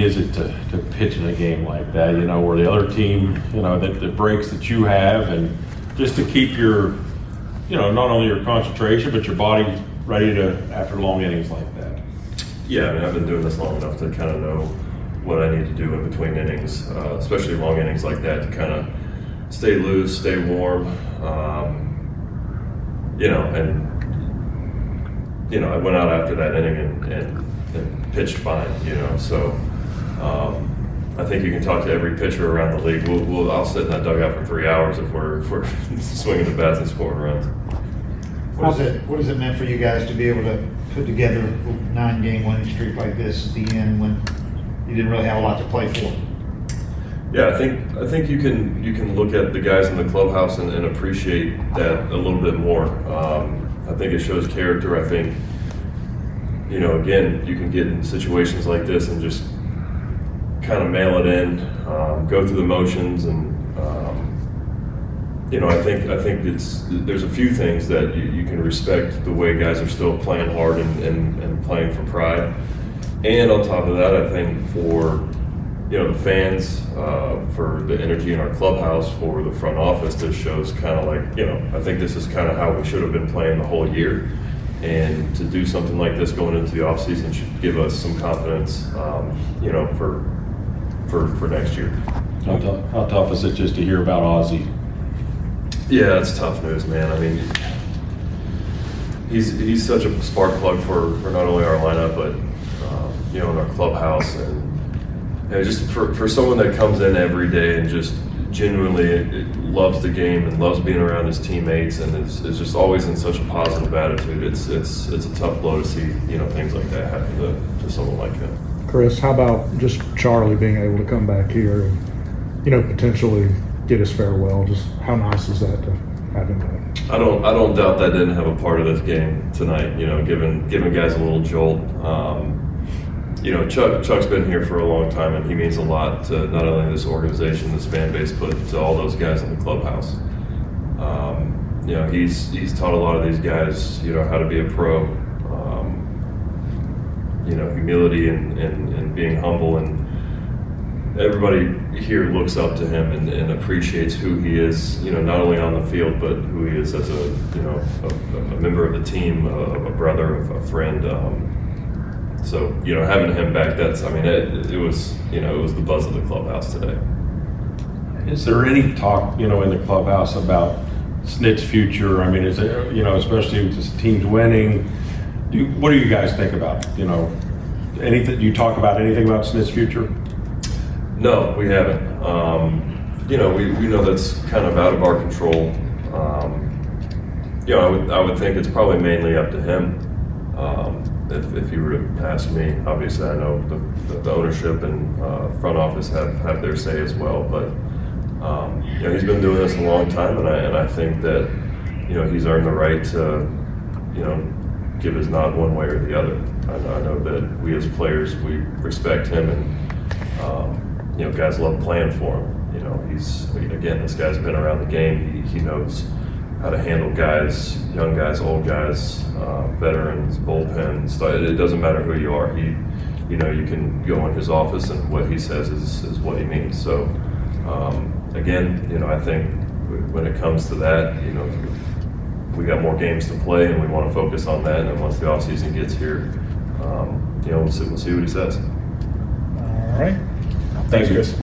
is it to pitch in a game like that, you know, where the other team, you know, the breaks that you have, and just to keep your, you know, not only your concentration, but your body ready to, after long innings like that? Yeah, I mean, I've been doing this long enough to kind of know what I need to do in between innings, especially long innings like that, to kind of stay loose, stay warm, you know, and, you know, I went out after that inning and pitched fine, you know, so I think you can talk to every pitcher around the league. I'll sit in that dugout for 3 hours if we're swinging the bats and scoring runs. What has it meant for you guys to be able to put together a 9-game winning streak like this at the end when you didn't really have a lot to play for? Yeah, I think you can look at the guys in the clubhouse and appreciate that a little bit more. I think it shows character. I think, you know, again, you can get in situations like this and just kind of mail it in, go through the motions, and you know, I think there's a few things that you can respect the way guys are still playing hard and playing for pride. And on top of that, I think for, you know, the fans, for the energy in our clubhouse, for the front office, this shows kind of like, you know, I think this is kind of how we should have been playing the whole year. And to do something like this going into the offseason should give us some confidence, you know, for next year. How tough is it just to hear about Ozzie? Yeah, it's tough news, man. I mean, he's such a spark plug for not only our lineup, but you know, in our clubhouse, and just for someone that comes in every day and just genuinely loves the game and loves being around his teammates and is just always in such a positive attitude. It's a tough blow to see, you know, things like that happen to someone like him. Chris, how about just Charlie being able to come back here and, you know, potentially get his farewell? Just how nice is that to have him back? I don't doubt that didn't have a part of this game tonight. You know, giving guys a little jolt. You know, Chuck's been here for a long time, and he means a lot to not only this organization, this fan base, but to all those guys in the clubhouse. You know, he's taught a lot of these guys, you know, how to be a pro. You know, humility and being humble, and everybody here looks up to him and appreciates who he is, you know, not only on the field, but who he is as a, you know, a member of the team, a brother, a friend. So, you know, having him back, I mean, it was, you know, it was the buzz of the clubhouse today. Is there any talk, you know, in the clubhouse about Snit's future? I mean, is there, you know, especially with this team's winning, what do you guys think about, you know, anything? Do you talk about anything about Snit's future? No, we haven't. You know, we know that's kind of out of our control. You know, I would think it's probably mainly up to him. If you were to ask me, obviously I know the ownership and front office have their say as well, but you know, he's been doing this a long time, and I think that, you know, he's earned the right to, you know, give his nod one way or the other. I know that we as players, we respect him, and you know, guys love playing for him. You know, again, this guy's been around the game. He knows how to handle guys, young guys, old guys, veterans, bullpens. It doesn't matter who you are. You know, you can go in his office and what he says is what he means. So, again, you know, I think when it comes to that, you know, we got more games to play, and we want to focus on that. And then once the offseason gets here, you know, we'll see what he says. All right. Thanks, Chris.